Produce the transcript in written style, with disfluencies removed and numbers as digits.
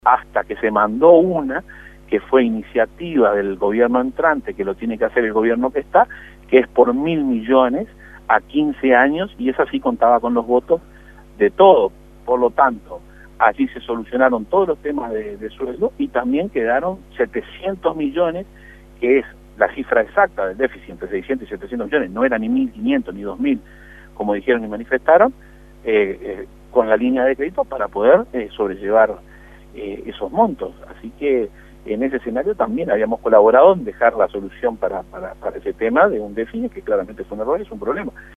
hasta que se mandó una que fue iniciativa del gobierno entrante, que lo tiene que hacer el gobierno que está, que es por 1.000 millones a 15 años, y esa sí contaba con los votos de todo. Por lo tanto, allí se solucionaron todos los temas de sueldo y también quedaron 700 millones, que es la cifra exacta del déficit, entre 600 y 700 millones, no era ni 1.500 ni 2.000, como dijeron y manifestaron, con la línea de crédito para poder sobrellevar esos montos. Así que en ese escenario también habíamos colaborado en dejar la solución para ese tema de un déficit que claramente fue un error y es un problema.